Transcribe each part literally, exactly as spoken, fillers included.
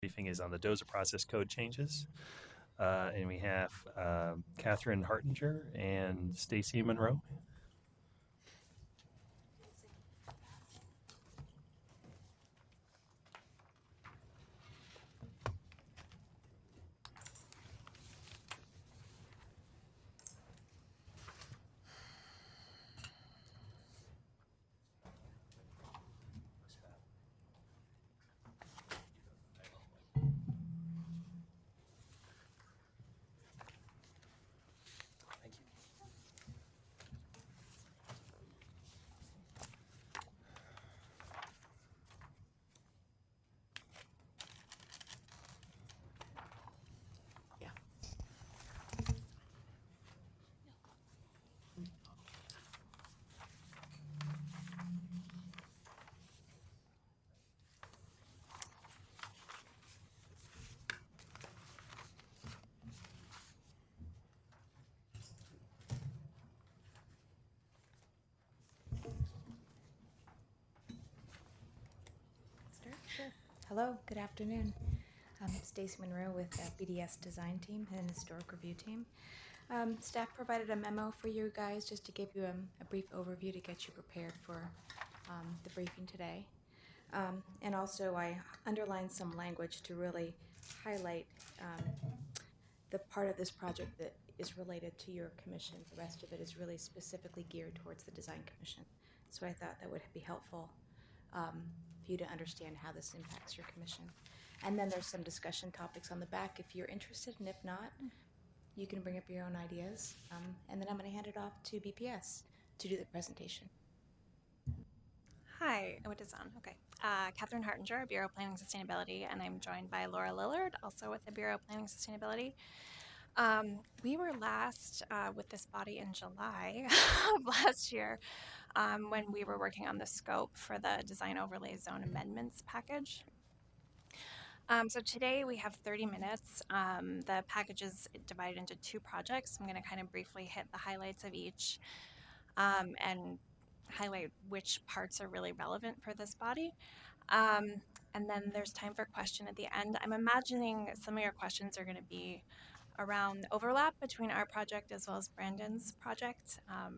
briefing is on the DOZA process code changes. Uh, and we have uh, Catherine Hartinger and Stacy Monroe. Sure. Hello, good afternoon. I'm Stacy Monroe with the B D S Design Team and Historic Review Team. Um, staff provided a memo for you guys just to give you a, a brief overview to get you prepared for um, the briefing today. Um, and also I underlined some language to really highlight um, the part of this project that is related to your commission. The rest of it is really specifically geared towards the Design Commission. So I thought that would be helpful um, for you to understand how this impacts your commission. And then there's some discussion topics on the back if you're interested, and if not, you can bring up your own ideas. Um, and then I'm going to hand it off to B P S to do the presentation. Hi, oh, it is on. Okay. Uh, Catherine Hartinger, Bureau of Planning and Sustainability, and I'm joined by Laura Lillard, also with the Bureau of Planning and Sustainability. Um, we were last uh, with this body in July of last year um, when we were working on the scope for the Design Overlay Zone Amendments package. Um, so today we have thirty minutes. Um, the package is divided into two projects. I'm going to kind of briefly hit the highlights of each um, and highlight which parts are really relevant for this body. Um, and then there's time for question at the end. I'm imagining some of your questions are going to be around overlap between our project as well as Brandon's project, um,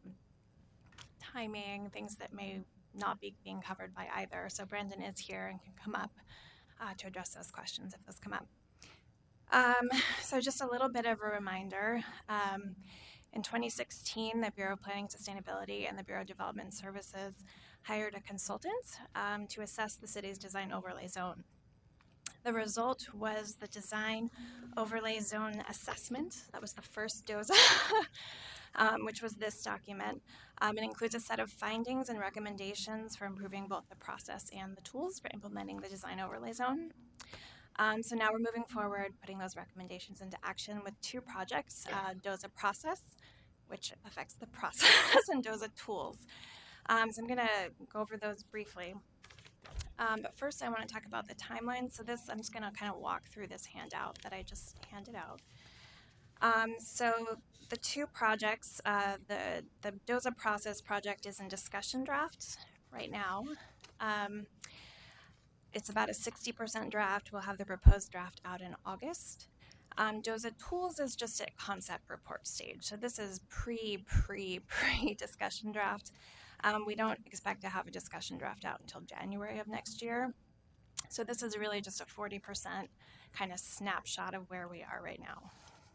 timing, things that may not be being covered by either. So Brandon is here and can come up uh, to address those questions if those come up. Um, so just a little bit of a reminder. Um, in twenty sixteen, the Bureau of Planning Sustainability and the Bureau of Development Services hired a consultant um, to assess the city's design overlay zone. The result was the Design Overlay Zone Assessment. That was the first DOZA, um, which was this document. Um, it includes a set of findings and recommendations for improving both the process and the tools for implementing the Design Overlay Zone. Um, so now we're moving forward, putting those recommendations into action with two projects, uh, DOZA Process, which affects the process, and DOZA Tools. Um, so I'm going to go over those briefly. Um, but first I want to talk about the timeline. So this, I'm just going to kind of walk through this handout that I just handed out. Um, so the two projects, uh, the, the DOZA Process project is in discussion drafts right now. Um, it's about a sixty percent draft. We'll have the proposed draft out in August. Um, DOZA Tools is just at concept report stage. So this is pre, pre, pre discussion draft. Um, we don't expect to have a discussion draft out until January of next year. So this is really just a forty percent kind of snapshot of where we are right now.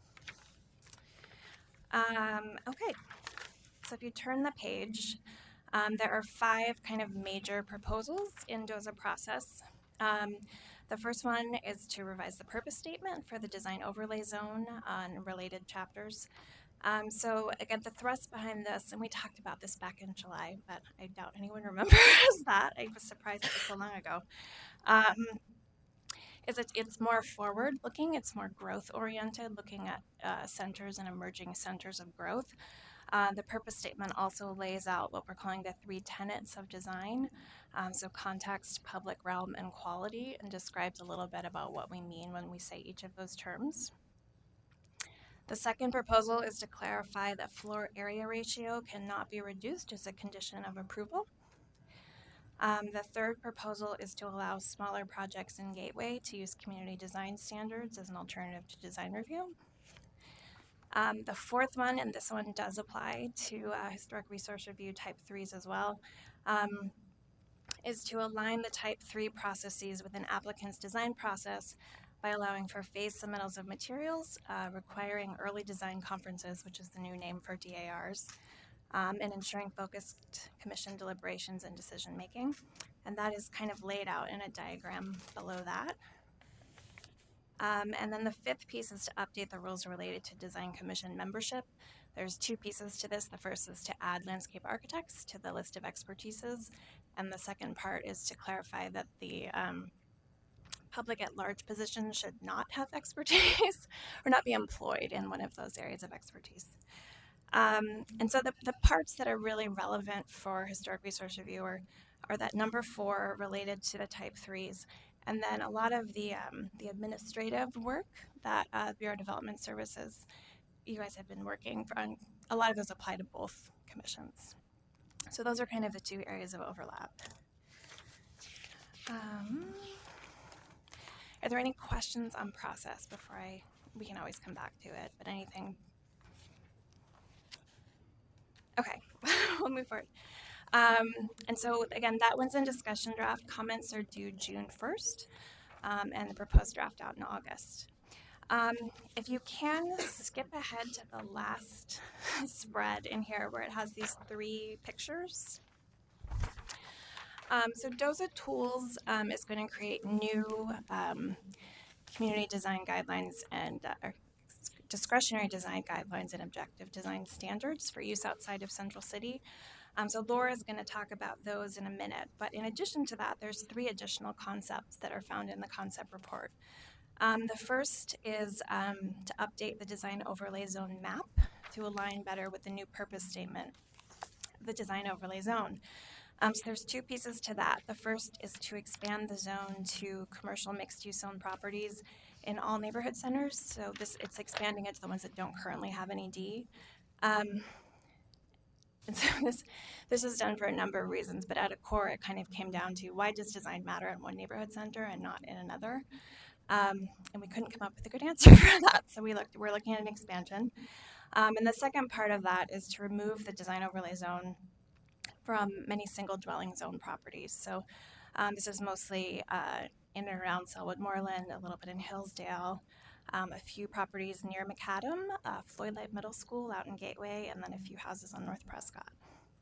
Um, okay, so if you turn the page, um, there are five kind of major proposals in DOZA Process. Um, the first one is to revise the purpose statement for the Design Overlay Zone on related chapters. Um, so again, the thrust behind this, and we talked about this back in July, but I doubt anyone remembers that. I was surprised it was so long ago. Um, is it, it's more forward-looking, it's more growth-oriented, looking at uh, centers and emerging centers of growth. Uh, the purpose statement also lays out what we're calling the three tenets of design, um, so context, public realm, and quality, and describes a little bit about what we mean when we say each of those terms. The second proposal is to clarify that floor area ratio cannot be reduced as a condition of approval. Um, the third proposal is to allow smaller projects in Gateway to use community design standards as an alternative to design review. Um, the fourth one, and this one does apply to uh, historic resource review type threes as well, um, is to align the type three processes with an applicant's design process by allowing for phased submittals of materials, uh, requiring early design conferences, which is the new name for D A Rs, um, and ensuring focused commission deliberations and decision making. And that is kind of laid out in a diagram below that. Um, and then the fifth piece is to update the rules related to design commission membership. There's two pieces to this. The first is to add landscape architects to the list of expertises. And the second part is to clarify that the um, public at large position should not have expertise or not be employed in one of those areas of expertise. Um, and so the, the parts that are really relevant for historic resource review are, are that number four related to the type threes, and then a lot of the, um, the administrative work that uh, Bureau of Development Services, you guys have been working on. A lot of those apply to both commissions. So those are kind of the two areas of overlap. Um, are there any questions on process before I, we can always come back to it, but anything? Okay, we'll move forward. Um, and so again, that one's in discussion draft. Comments are due June first, um, and the proposed draft out in August. Um, if you can skip ahead to the last spread in here where it has these three pictures. Um, so D O Z A Tools um, is going to create new um, community design guidelines and uh, or discretionary design guidelines and objective design standards for use outside of Central City. Um, so Laura is going to talk about those in a minute. But in addition to that, there's three additional concepts that are found in the concept report. Um, the first is um, to update the design overlay zone map to align better with the new purpose statement, the design overlay zone. Um, so there's two pieces to that. The first is to expand the zone to commercial mixed-use zone properties in all neighborhood centers. So this it's expanding it to the ones that don't currently have any D. Um, and so this this is done for a number of reasons, but at a core, it kind of came down to why does design matter in one neighborhood center and not in another? Um, and we couldn't come up with a good answer for that, so we looked. We're looking at an expansion. Um, and the second part of that is to remove the design overlay zone from many single dwelling zone properties. So um, this is mostly uh, in and around Selwood Moreland, a little bit in Hillsdale, um, a few properties near Macadam, uh, Floyd Light Middle School out in Gateway, and then a few houses on North Prescott.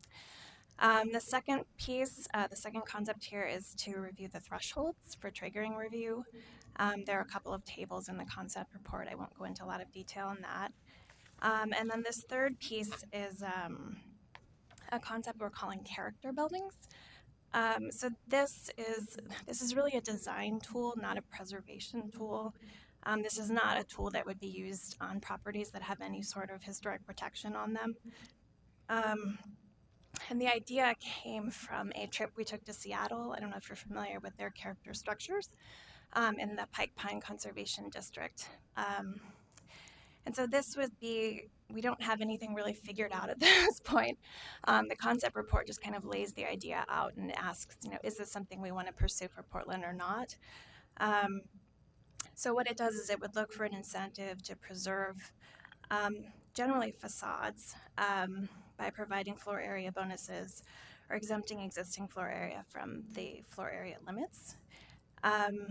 Um, the second piece, uh, the second concept here is to review the thresholds for triggering review. Um, there are a couple of tables in the concept report. I won't go into a lot of detail on that. Um, and then this third piece is um, a concept we're calling character buildings. Um, so this is this is really a design tool, not a preservation tool. Um, this is not a tool that would be used on properties that have any sort of historic protection on them. Um, and the idea came from a trip we took to Seattle. I don't know if you're familiar with their character structures um, in the Pike Pine Conservation District. Um, And so this would be, we don't have anything really figured out at this point. Um, the concept report just kind of lays the idea out and asks, you know, is this something we want to pursue for Portland or not? Um, so what it does is it would look for an incentive to preserve um, generally facades um, by providing floor area bonuses or exempting existing floor area from the floor area limits. Um,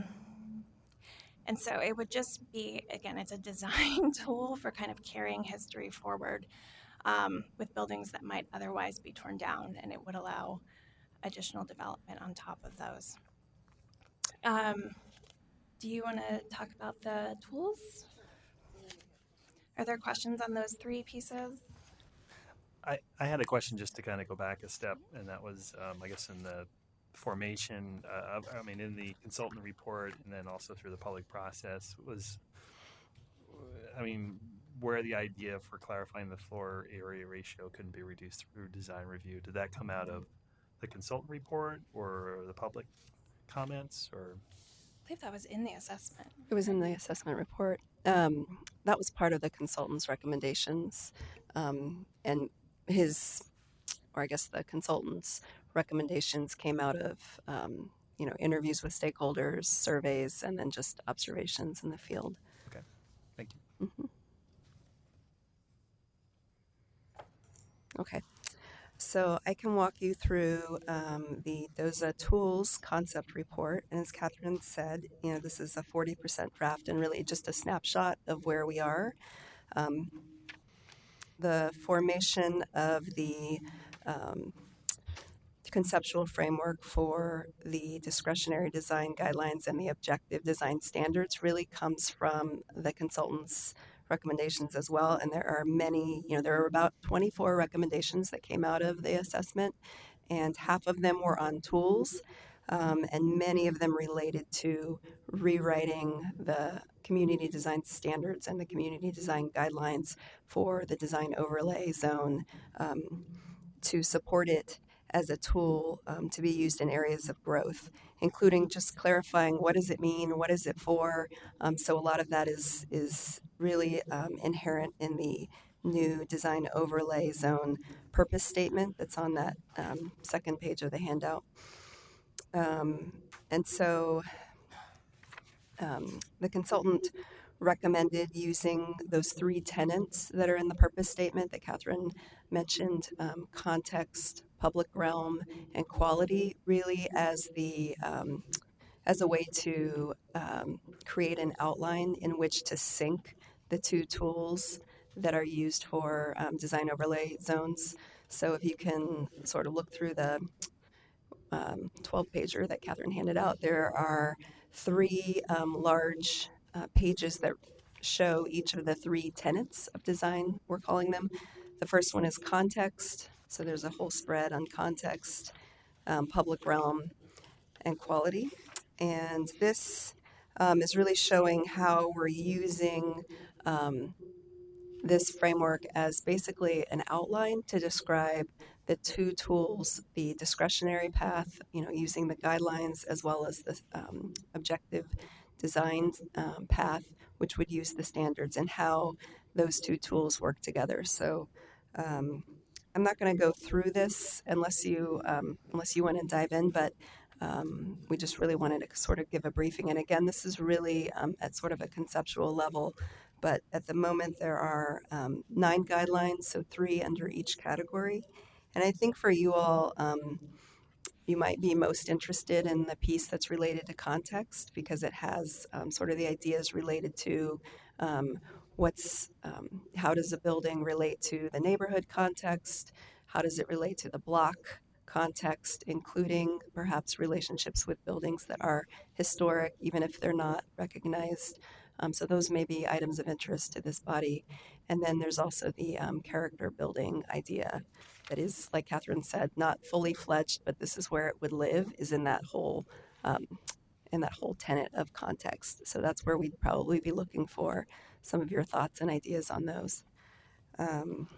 And so it would just be, again, it's a design tool for kind of carrying history forward um, with buildings that might otherwise be torn down, and it would allow additional development on top of those. Um, do you want to talk about the tools? Are there questions on those three pieces? I, I had a question just to kind of go back a step, and that was, um, I guess, in the formation, uh, I mean, in the consultant report and then also through the public process was, I mean, where the idea for clarifying the floor area ratio couldn't be reduced through design review. Did that come out of the consultant report or the public comments, or? I believe that was in the assessment. It was in the assessment report. Um, that was part of the consultant's recommendations. Um, and his, or I guess the consultant's recommendations came out of, um, you know, interviews with stakeholders, surveys, and then just observations in the field. Okay, thank you. Mm-hmm. Okay. So I can walk you through um, the D O Z A tools concept report. And as Catherine said, you know, this is a forty percent draft and really just a snapshot of where we are. Um, the formation of the um, conceptual framework for the discretionary design guidelines and the objective design standards really comes from the consultants' recommendations as well. And there are many, you know, there are about twenty-four recommendations that came out of the assessment, and half of them were on tools, um, and many of them related to rewriting the community design standards and the community design guidelines for the design overlay zone um, to support it as a tool um, to be used in areas of growth, including just clarifying what does it mean, what is it for. Um, so a lot of that is is really um, inherent in the new design overlay zone purpose statement that's on that um, second page of the handout. Um, and so um, the consultant recommended using those three tenets that are in the purpose statement that Catherine mentioned, um, context, public realm, and quality, really as the um, as a way to um, create an outline in which to sync the two tools that are used for um, design overlay zones. So if you can sort of look through the um, twelve pager that Catherine handed out, there are three um, large uh, pages that show each of the three tenets of design, we're calling them. The first one is context. So there's a whole spread on context, um, public realm, and quality. And this um, is really showing how we're using um, this framework as basically an outline to describe the two tools, the discretionary path, you know, using the guidelines, as well as the um, objective design um, path, which would use the standards, and how those two tools work together. So um, I'm not going to go through this unless you um, unless you want to dive in, but um, we just really wanted to sort of give a briefing. And again, this is really um, at sort of a conceptual level, but at the moment there are um, nine guidelines, so three under each category. And I think for you all, um, you might be most interested in the piece that's related to context, because it has um, sort of the ideas related to um, what's, um, how does a building relate to the neighborhood context? How does it relate to the block context, including perhaps relationships with buildings that are historic, even if they're not recognized? Um, so those may be items of interest to this body. And then there's also the um, character building idea that is, like Catherine said, not fully fledged, but this is where it would live, is in that whole um, in that whole tenet of context. So that's where we'd probably be looking for some of your thoughts and ideas on those. Um,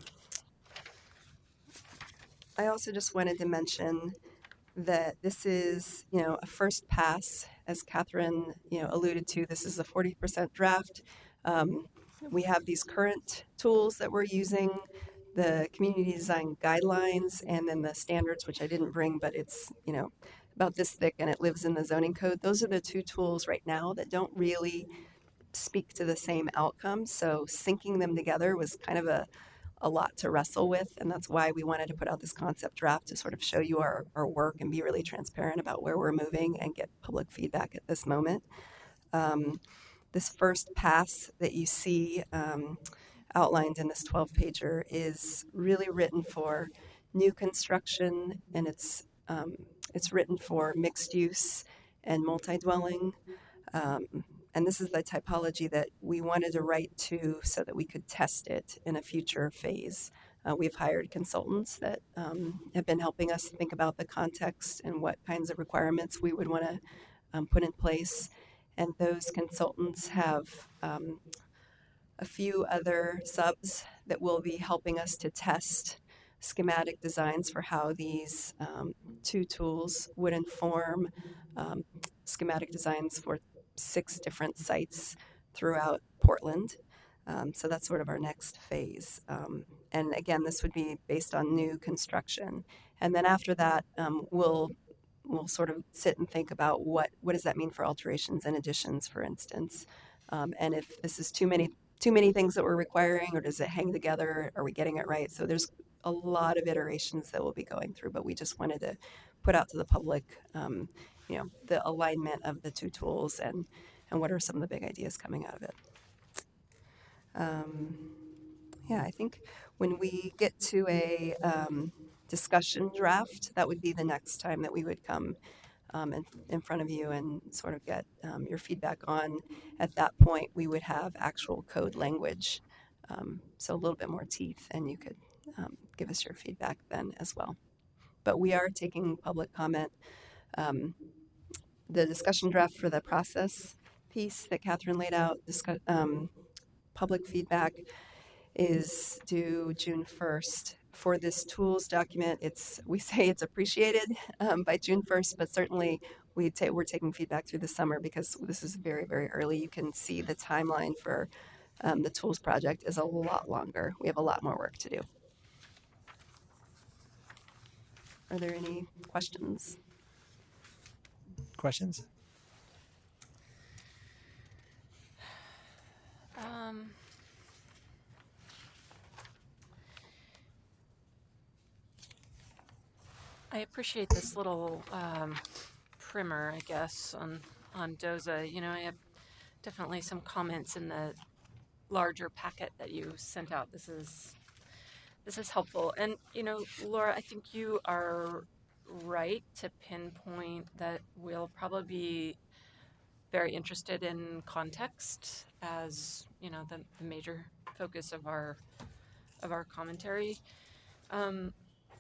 I also just wanted to mention that this is, you know, a first pass, as Catherine, you know, alluded to. This is a forty percent draft. Um, we have these current tools that we're using, the community design guidelines, and then the standards, which I didn't bring, but it's, you know, about this thick and it lives in the zoning code. Those are the two tools right now that don't really speak to the same outcome. So syncing them together was kind of a, a lot to wrestle with. And that's why we wanted to put out this concept draft to sort of show you our, our work and be really transparent about where we're moving and get public feedback at this moment. Um, this first pass that you see um, outlined in this twelve pager is really written for new construction, and it's um, it's written for mixed use and multi-dwelling. Um, and this is the typology that we wanted to write to so that we could test it in a future phase. Uh, we've hired consultants that um, have been helping us think about the context and what kinds of requirements we would want to um, put in place. And those consultants have um, a few other subs that will be helping us to test schematic designs for how these um, two tools would inform um, schematic designs for six different sites throughout Portland. Um, so that's sort of our next phase. Um, and again, this would be based on new construction. And then after that, um, we'll we'll sort of sit and think about what what does that mean for alterations and additions, for instance, um, and if this is too many too many things that we're requiring, or does it hang together? Are we getting it right? So there's a lot of iterations that we'll be going through, but we just wanted to put out to the public, um, you know, the alignment of the two tools and and what are some of the big ideas coming out of it. Um, yeah, I think when we get to a um, discussion draft, that would be the next time that we would come um, in, in front of you and sort of get um, your feedback on. At that point, we would have actual code language, um, so a little bit more teeth, and you could um, give us your feedback then as well. But we are taking public comment. Um, the discussion draft for the process piece that Catherine laid out, discuss, um, public feedback is due June first. For this tools document, it's we say it's appreciated um, by June first, but certainly we ta- we're taking feedback through the summer because this is very, very early. You can see the timeline for um, the tools project is a lot longer. We have a lot more work to do. Are there any questions? Questions? Um, I appreciate this little um, primer, I guess, on on D O Z A. You know, I have definitely some comments in the larger packet that you sent out. This is this is helpful, and you know, Laura, I think you are right to pinpoint that we'll probably be very interested in context as you know the, the major focus of our of our commentary. Um,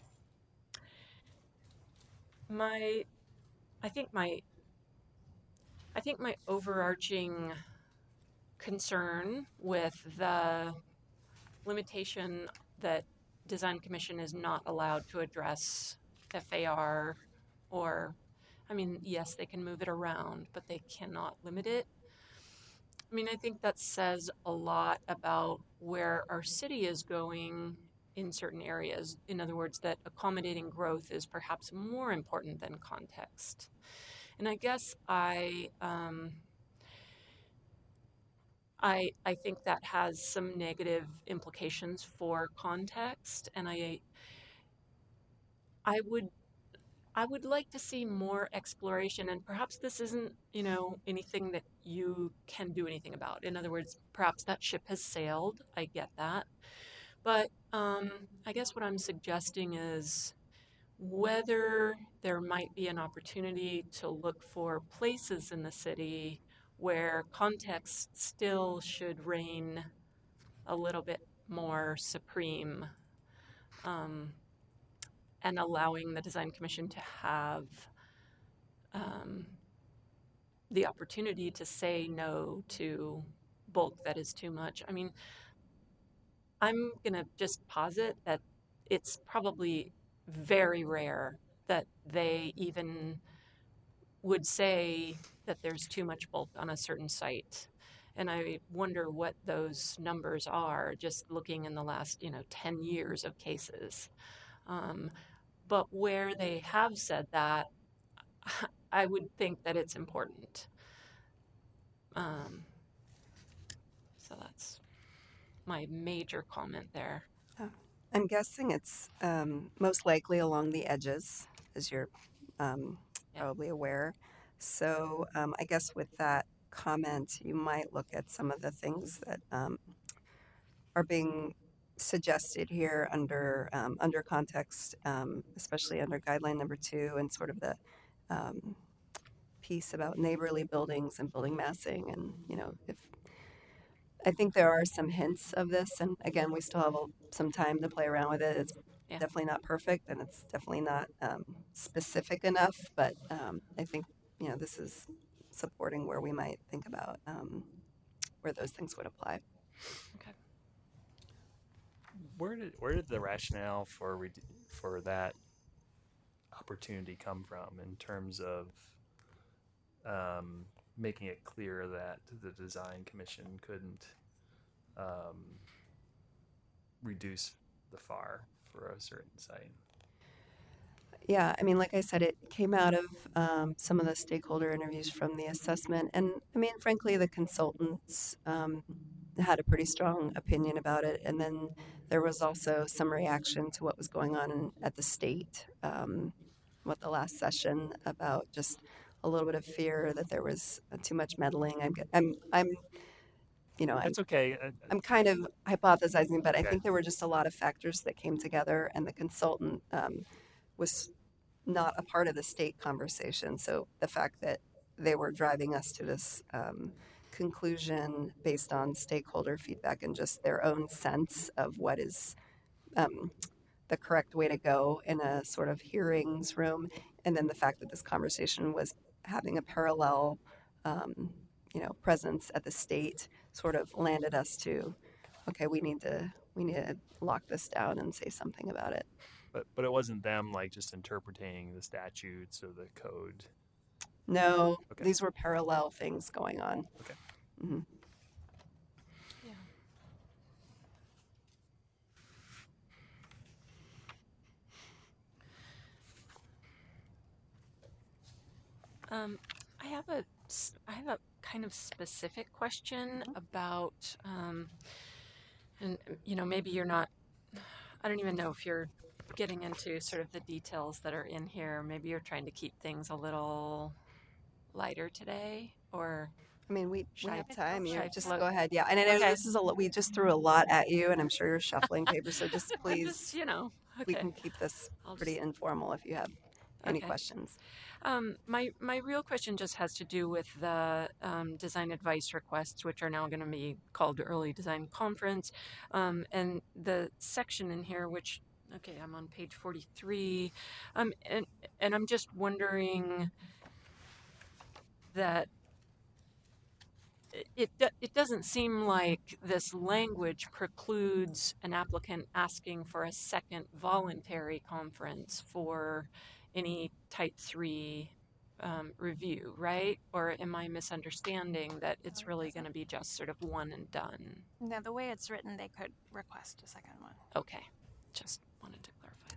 my, I think my, I think my overarching concern with the limitation that Design Commission is not allowed to address F A R or, I mean, yes, they can move it around, but they cannot limit it. I mean, I think that says a lot about where our city is going in certain areas. In other words, that accommodating growth is perhaps more important than context. And I guess I, um, I, I think that has some negative implications for context, and I, I would, I would like to see more exploration. And perhaps this isn't, you know, anything that you can do anything about. In other words, perhaps that ship has sailed. I get that. But um, I guess what I'm suggesting is whether there might be an opportunity to look for places in the city where context still should reign a little bit more supreme, um, and allowing the Design Commission to have um, the opportunity to say no to bulk that is too much. I mean, I'm going to just posit that it's probably very rare that they even would say that there's too much bulk on a certain site. And I wonder what those numbers are, just looking in the last, you know, ten years of cases. Um, but where they have said that, I would think that it's important. Um, so that's my major comment there. Oh, I'm guessing it's um, most likely along the edges, as you're um, Yeah. probably aware. So um, I guess with that comment, you might look at some of the things that um, are being suggested here under um, under context, um, especially under guideline number two, and sort of the um, piece about neighborly buildings and building massing, and you know if. I think there are some hints of this, and again, we still have a, some time to play around with it. It's Yeah. definitely not perfect, and it's definitely not um, specific enough, but um, I think, you know, this is supporting where we might think about um, where those things would apply. Okay. Where did where did the rationale for re- for that opportunity come from in terms of um, making it clear that the Design Commission couldn't um, reduce the F A R for a certain site? Yeah, I mean, like I said, it came out of um, some of the stakeholder interviews from the assessment. And I mean, frankly, the consultants um, had a pretty strong opinion about it. And then there was also some reaction to what was going on in, at the state, um, with the last session about just a little bit of fear that there was uh, too much meddling. I'm, I'm, I'm you know, I'm That's okay. Uh, I'm kind of hypothesizing, but I Okay. think there were just a lot of factors that came together, and the consultant um, was not a part of the state conversation. So the fact that they were driving us to this um, conclusion based on stakeholder feedback and just their own sense of what is um, the correct way to go in a sort of hearings room, and then the fact that this conversation was having a parallel, um, you know, presence at the state sort of landed us to, okay, we need to we need to lock this down and say something about it. But but it wasn't them like just interpreting the statutes or the code. No, Okay. these were parallel things going on. Okay. hmm Yeah. Um, I have a, s- I have a kind of specific question about, um, and you know, maybe you're not, I don't even know if you're getting into sort of the details that are in here. Maybe you're trying to keep things a little lighter today, or I mean, we, Should we I- have time. should You I just float? go ahead. Yeah, and I know Okay. this is a lo- we just threw a lot at you, and I'm sure you're shuffling papers. So just I'm please, just, you know, we okay. can keep this I'll pretty just- informal if you have any Okay. questions. Um, my my real question just has to do with the um, design advice requests, which are now going to be called Early Design Conference, um, and the section in here, which okay, I'm on page forty-three, um, and and I'm just wondering that it it, do- it doesn't seem like this language precludes an applicant asking for a second voluntary conference for any type three um, review, right? Or am I misunderstanding that it's it really doesn't. going to be just sort of one and done? No, the way it's written, they could request a second one. Okay, just wanted to clarify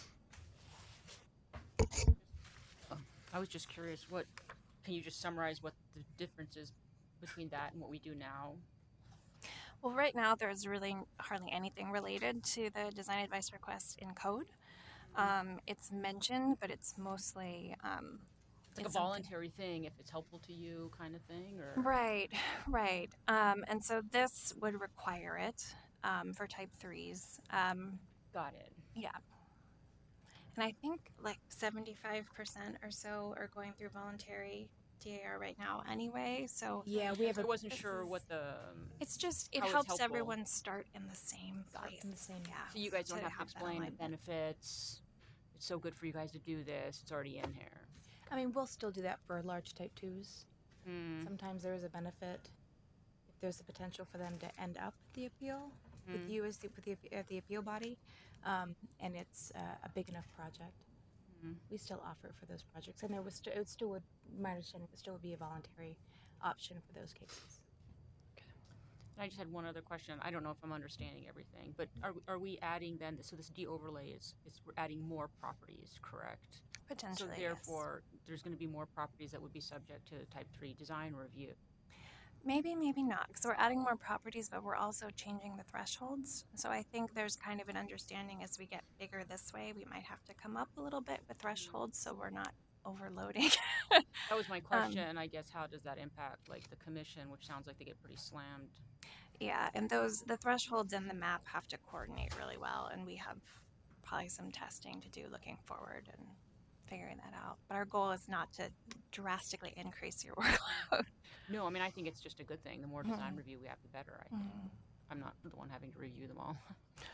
that. I was just curious, what, can you just summarize what the difference is between that and what we do now? Well, right now, there's really hardly anything related to the design advice request in code. Um, it's mentioned, but it's mostly um, It's like a something- voluntary thing, if it's helpful to you kind of thing, or? Right, right. Um, and so this would require it um, for type threes. Um, Got it. yeah. And I think like seventy-five percent or so are going through voluntary D A R right now anyway. So Yeah, we have I a wasn't this sure is- what the, um, it's just, it How it's helps helpful. everyone start in the same Got it. place. in the same. Yeah. so you guys don't have to that explain the alignment. benefits. It's so good for you guys to do this, it's already in here. I mean, we'll still do that for large type twos. Hmm. Sometimes there is a benefit if there's a potential for them to end up the appeal with Mm. you as the, with the, uh, the appeal body, um, and it's uh, a big enough project. Mhm. We still offer it for those projects, and there was st- it still would, my understanding, it still would be a voluntary option for those cases. And I just had one other question. I don't know if I'm understanding everything, but are, are we adding then, so this de-overlay is, is we're adding more properties, correct? Potentially, So yes. therefore, there's going to be more properties that would be subject to type three design review. Maybe, maybe not, because we're adding more properties, but we're also changing the thresholds. So I think there's kind of an understanding as we get bigger this way, we might have to come up a little bit with thresholds so we're not overloading. That was my question, I guess. How does that impact like the commission, which sounds like they get pretty slammed? Yeah, and those the thresholds and the map have to coordinate really well, and we have probably some testing to do looking forward and figuring that out. But our goal is not to drastically increase your workload. No, I mean I think it's just a good thing. The more design Mhm. review we have, the better. I think. I'm not the one having to review them all.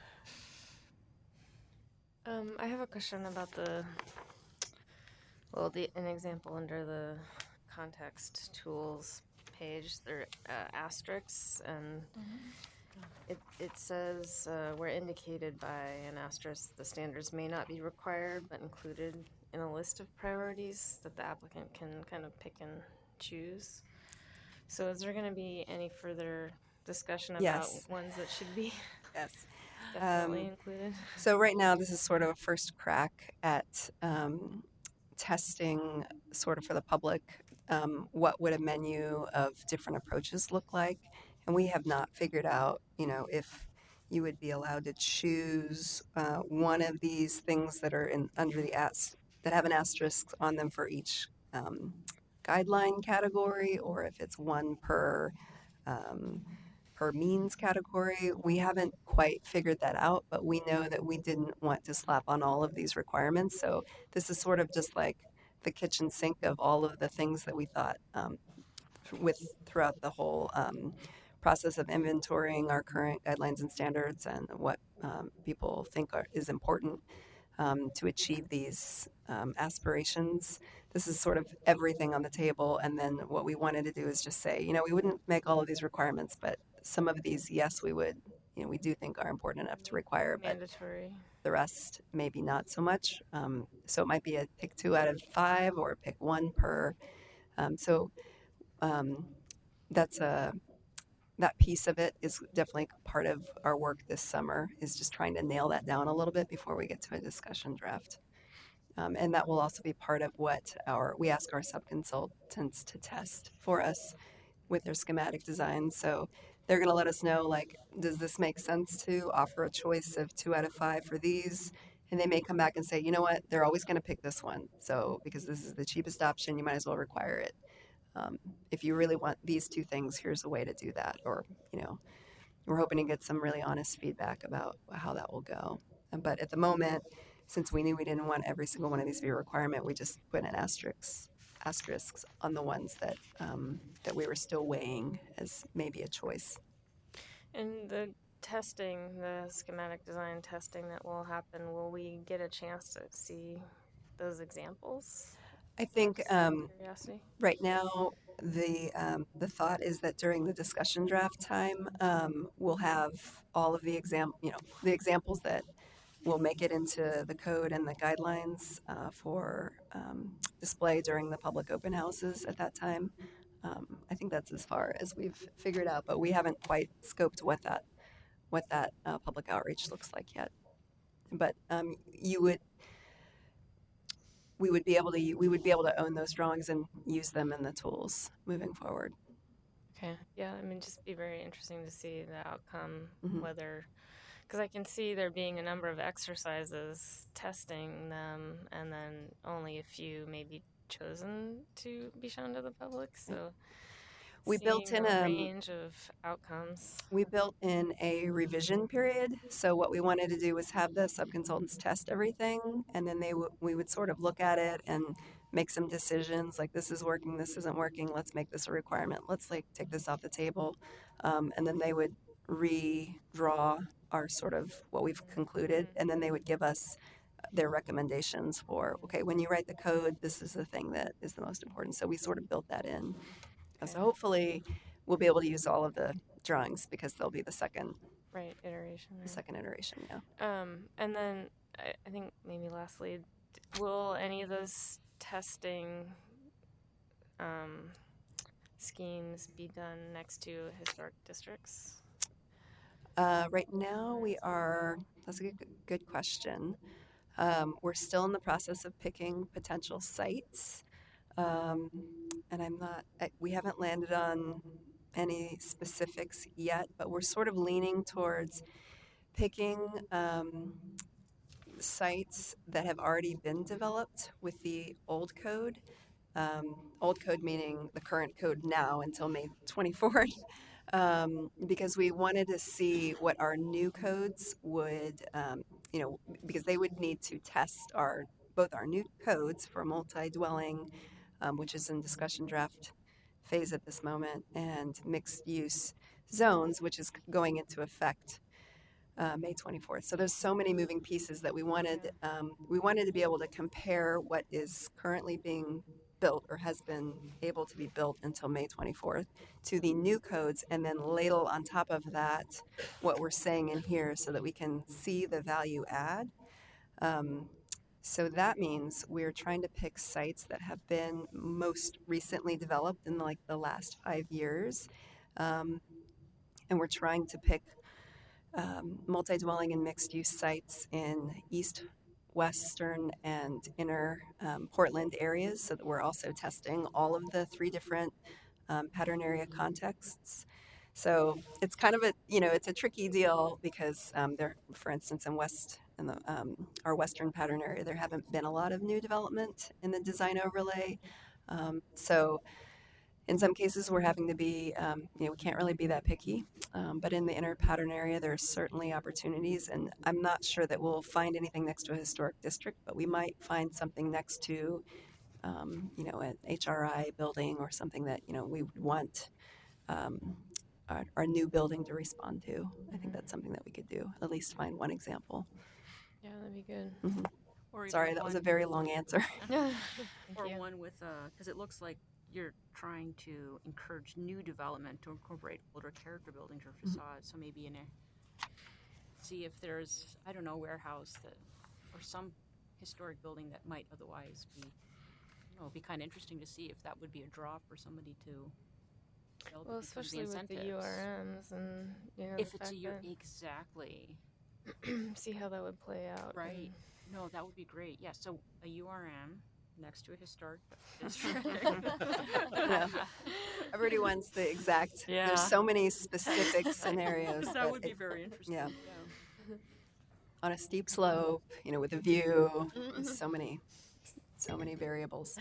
Um, I have a question about the, well, the an example under the context tools page. There are uh, asterisks, and it it says uh, where indicated by an asterisk, the standards may not be required but included in a list of priorities that the applicant can kind of pick and choose. So, is there going to be any further discussion about Yes. ones that should be? Yes. definitely Um, included. So right now, this is sort of a first crack at um, testing, sort of for the public, um, what would a menu of different approaches look like, and we have not figured out, you know, if you would be allowed to choose uh, one of these things that are in under the as that have an asterisk on them for each um, guideline category, or if it's one per. Um, per means category. We haven't quite figured that out, but we know that we didn't want to slap on all of these requirements. So this is sort of just like the kitchen sink of all of the things that we thought um, with throughout the whole um, process of inventorying our current guidelines and standards and what um, people think are, is important um, to achieve these um, aspirations. This is sort of everything on the table, and then what we wanted to do is just say, you know, we wouldn't make all of these requirements, but some of these, yes, we would, you know, we do think are important enough to require, but Mandatory. the rest maybe not so much. Um, so it might be a pick two out of five or pick one per. Um, so um, that's a that piece of it is definitely part of our work this summer, is just trying to nail that down a little bit before we get to a discussion draft. Um, and that will also be part of what our we ask our subconsultants to test for us with their schematic design. So they're going to let us know, like, does this make sense to offer a choice of two out of five for these? And they may come back and say, you know what, they're always going to pick this one. So because this is the cheapest option, you might as well require it. Um, if you really want these two things, here's a way to do that. Or, you know, we're hoping to get some really honest feedback about how that will go. But at the moment, since we knew we didn't want every single one of these to be a requirement, we just put an asterisk asterisks on the ones that um, that we were still weighing as maybe a choice. And the testing, the schematic design testing that will happen, will we get a chance to see those examples? I think um, Curiosity. right now the um, the thought is that during the discussion draft time, um, we'll have all of the exam, you know, the examples that will make it into the code and the guidelines uh, for um, display during the public open houses at that time. Um, I think that's as far as we've figured out, but we haven't quite scoped what that what that uh, public outreach looks like yet. But um, you would, we would be able to we would be able to own those drawings and use them in the tools moving forward. Okay. Yeah, I mean, just be very interesting to see the outcome, Mhm. whether, because I can see there being a number of exercises testing them, and then only a few maybe chosen to be shown to the public. So We built seeing in a a- range of outcomes. We built in a revision period. So what we wanted to do was have the subconsultants test everything, and then they w- we would sort of look at it and make some decisions, like this is working, this isn't working. Let's make this a requirement. Let's like take this off the table, um, and then they would redraw our sort of what we've concluded, and then they would give us their recommendations for, okay, when you write the code, this is the thing that is the most important. So we sort of built that in. So hopefully we'll be able to use all of the drawings because they'll be the second Right, iteration. the Right. second iteration. Yeah. Um, and then I, I think maybe lastly, d- will any of those testing um, schemes be done next to historic districts? Uh, right now we are. That's a good, good question. Um, we're still in the process of picking potential sites, um, and I'm not. I, we haven't landed on any specifics yet, but we're sort of leaning towards picking um, sites that have already been developed with the old code. Um, old code meaning the current code now until May twenty-fourth, um, because we wanted to see what our new codes would, um, you know, because they would need to test our both our new codes for multi-dwelling, um, which is in discussion draft phase at this moment, and mixed use zones, which is going into effect uh, May twenty-fourth. So there's so many moving pieces that we wanted um, we wanted to be able to compare what is currently being built or has been able to be built until May twenty-fourth to the new codes, and then ladle on top of that what we're saying in here so that we can see the value add. Um, so that means we're trying to pick sites that have been most recently developed in like the last five years. Um, and we're trying to pick um, multi-dwelling and mixed-use sites in east, western, and inner um, Portland areas, so that we're also testing all of the three different um, pattern area contexts. So it's kind of a, you know, it's a tricky deal because um, there, for instance, in West, in the, um, our western pattern area, there haven't been a lot of new development in the design overlay. Um, so in some cases, we're having to be, um, you know, we can't really be that picky. Um, but in the inner pattern area, there's certainly opportunities, and I'm not sure that we'll find anything next to a historic district, but we might find something next to, um, you know, an H R I building or something that, you know, we would want um, our, our new building to respond to. I think that's something that we could do, at least find one example. Yeah, that'd be good. Mhm. Or even Sorry, that was a one- very long answer. Thank Or you. one with, because it looks like you're trying to encourage new development to incorporate older character buildings or facades. So maybe in a, see if there's, I don't know, warehouse that, or some historic building that might otherwise be, you know, it'd be kind of interesting to see if that would be a draw for somebody to build Well, because of especially with the U R Ms and you know If the it's a fact U, that exactly, see how that would play out. right. No, that would be great. Yeah, so a U R M next to a historic district. Yeah. Everybody wants the exact, Yeah. there's so many specific scenarios. That but would be it- very interesting. yeah. on a steep slope, you know, with a view, so many, so many variables.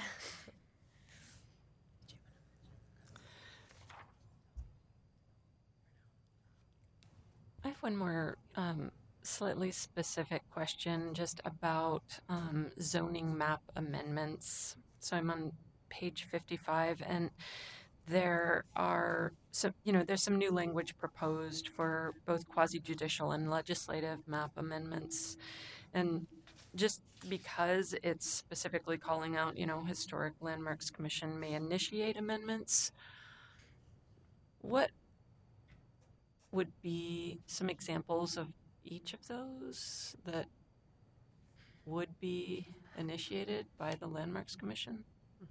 I have one more um, slightly specific question just about um, zoning map amendments. So I'm on page fifty-five, and there are some, you know, there's some new language proposed for both quasi-judicial and legislative map amendments. And just because it's specifically calling out, you know, Historic Landmarks Commission may initiate amendments, what would be some examples of each of those that would be initiated by the Landmarks Commission?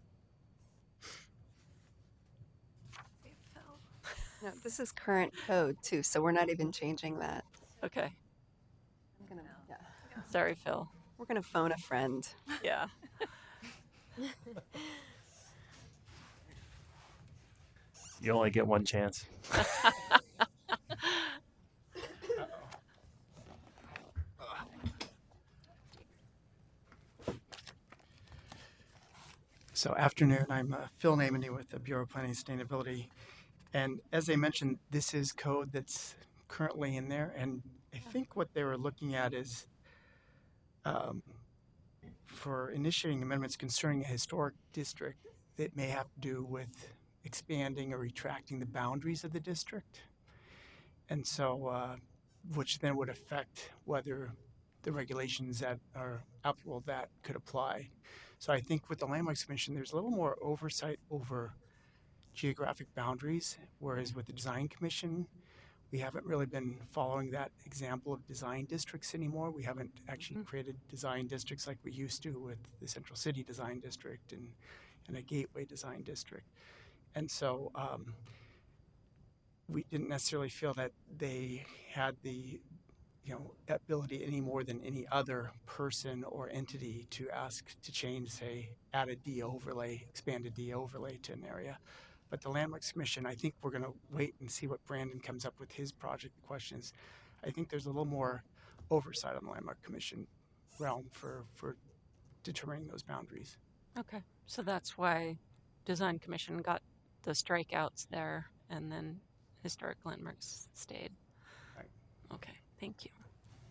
No, this is current code too, so we're not even changing that. Okay. I'm gonna, yeah. Sorry, Phil. We're gonna phone a friend. Yeah. You only get one chance. So afternoon, I'm uh, Phil Naimany with the Bureau of Planning and Sustainability. And as I mentioned, this is code that's currently in there. And I think what they were looking at is um, for initiating amendments concerning a historic district that may have to do with expanding or retracting the boundaries of the district. And so, uh, which then would affect whether the regulations that are applicable that could apply. So I think with the Landmarks Commission, there's a little more oversight over geographic boundaries, whereas with the Design Commission, we haven't really been following that example of design districts anymore. We haven't actually created design districts like we used to with the Central City Design District and, and a Gateway Design District. And so um, we didn't necessarily feel that they had the you know, ability any more than any other person or entity to ask to change, say, add a D overlay, expand a D overlay to an area. But the Landmarks Commission, I think we're going to wait and see what Brandon comes up with his project questions. I think there's a little more oversight on the Landmark Commission realm for, for determining those boundaries. Okay. So that's why Design Commission got the strikeouts there, and then Historic Landmarks stayed. Right. Okay. Thank you.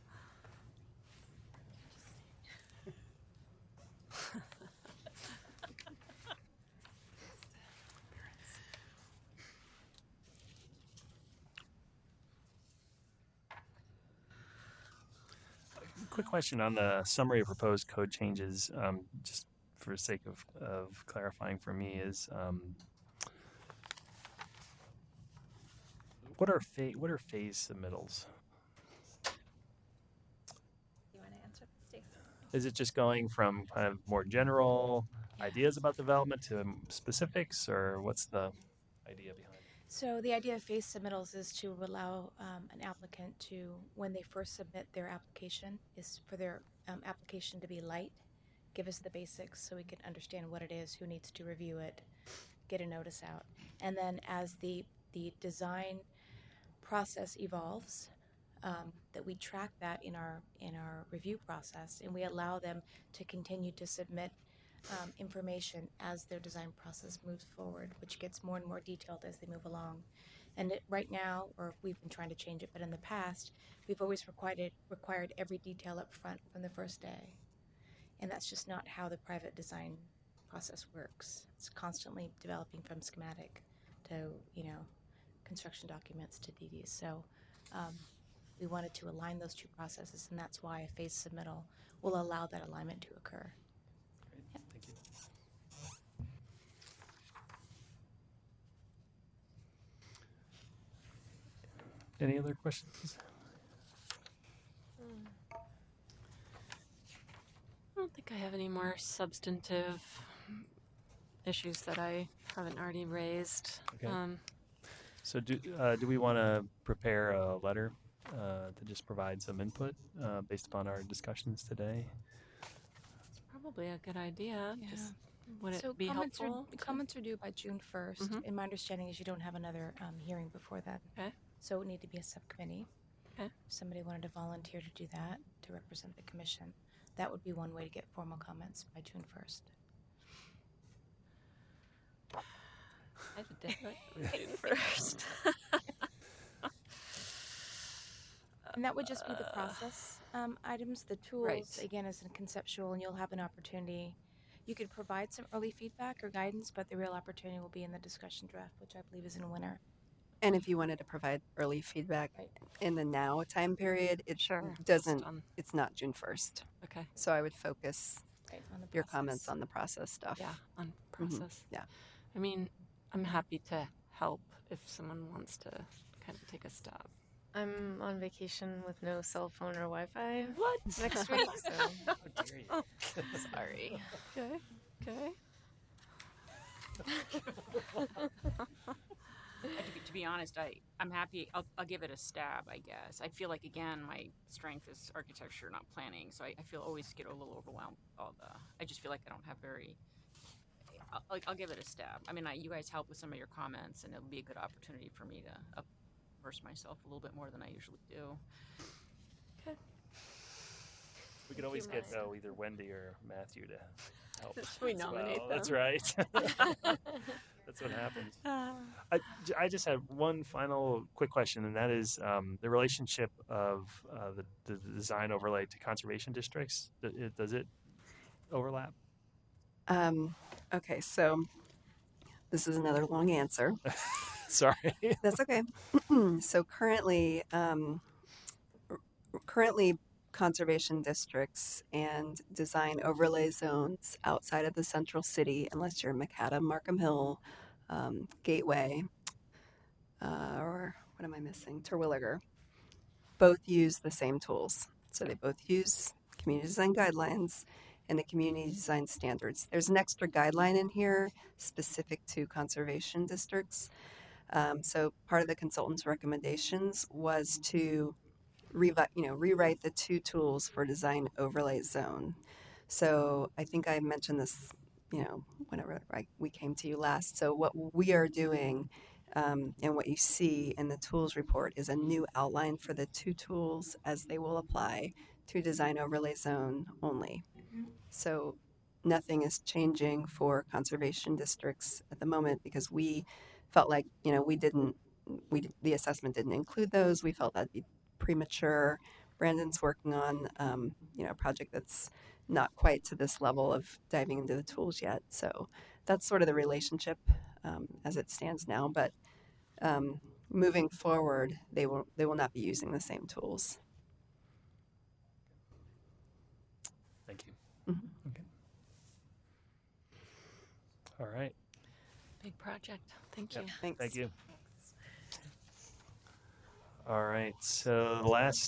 Quick question on the summary of proposed code changes, um, just for the sake of, of clarifying for me, is um, what are fa- what are phase submittals? You want to answer, Stacy? Is it just going from kind of more general ideas about development to um, specifics, or what's the idea behind it? So the idea of phase submittals is to allow um, an applicant to, when they first submit their application, is for their um, application to be light, give us the basics so we can understand what it is, who needs to review it, get a notice out. And then as the, the design process evolves, um, that we track that in our, in our review process, and we allow them to continue to submit Um, information as their design process moves forward, which gets more and more detailed as they move along. And it, right now, or we've been trying to change it, but in the past, we've always required it, required every detail up front from the first day. And that's just not how the private design process works. It's constantly developing from schematic to, you know, construction documents to D Ds. So um, we wanted to align those two processes, and that's why a phase submittal will allow that alignment to occur. Thank you. Any other questions? I don't think I have any more substantive issues that I haven't already raised. Okay. Um, So do, uh, do we want to prepare a letter uh, to just provide some input uh, based upon our discussions today? it's probably a good idea. Yeah. Just, would it So be comments helpful? Are, comments are due by June first, Mhm. and my understanding is you don't have another um, hearing before that. Okay. So it would need to be a subcommittee. Okay. If somebody wanted to volunteer to do that, to represent the commission, that would be one way to get formal comments by June first. I should do it first. And that would just be the process um, items. The tools, Right. again, is conceptual, and you'll have an opportunity. You could provide some early feedback or guidance, but the real opportunity will be in the discussion draft, which I believe is in winter. And if you wanted to provide early feedback Right. in the now time period, it Sure. just doesn't, on- it's not June first. okay. So I would focus Right, on the your process. comments on the process stuff. Yeah, on process. yeah. I mean, I'm happy to help if someone wants to kind of take a stab. I'm on vacation with no cell phone or Wi-Fi What? next week, so How dare you? sorry. Okay. Okay. Uh, to, be, to be honest, I, I'm happy. I'll, I'll give it a stab, I guess. I feel like, again, my strength is architecture, not planning. So I, I feel always get a little overwhelmed. with All the, I just feel like I don't have very. I'll, like, I'll give it a stab. I mean, I, you guys help with some of your comments, and it'll be a good opportunity for me to immerse myself a little bit more than I usually do. We could always get uh, either Wendy or Matthew to help. We as nominate well. That's them. right. That's what happens. I, j- I just had one final quick question, and that is um, the relationship of uh, the, the design overlay to conservation districts. Th- it- Does it overlap? Um, okay, so this is another long answer. Sorry. That's okay. So currently, um, r- currently, conservation districts and design overlay zones outside of the central city, unless you're Macadam, Markham Hill, um, Gateway, uh, or what am I missing? Terwilliger, both use the same tools. So they both use community design guidelines and the community design standards. There's an extra guideline in here specific to conservation districts. Um, so part of the consultant's recommendations was to revi- you know, rewrite the two tools for design overlay zone. So I think I mentioned this, you know, whenever I, we came to you last. So what we are doing um, and what you see in the tools report is a new outline for the two tools as they will apply to design overlay zone only. So nothing is changing for conservation districts at the moment because we felt like, you know, we didn't, we the assessment didn't include those. We felt that'd be premature. Brandon's working on, um, you know, a project that's not quite to this level of diving into the tools yet. So that's sort of the relationship um, as it stands now. But um, moving forward, they will they will not be using the same tools. Thank you. Mhm. Okay. All right. Big project. Thank Yep. you. Thanks. Thank you. All right. So the last